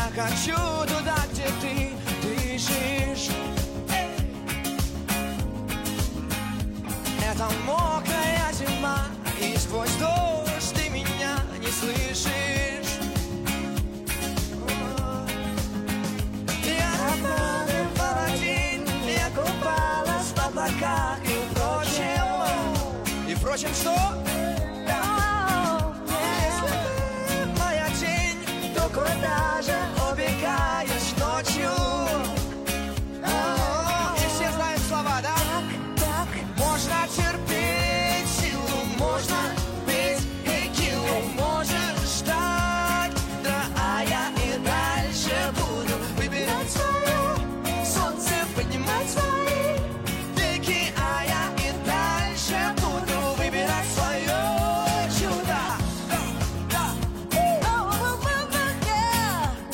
Я хочу туда, где ты дышишь. Это мокрая зима, и сквозь дождь ты меня не слышишь. Я плавал один, я купалась в облаках. И впрочем, что?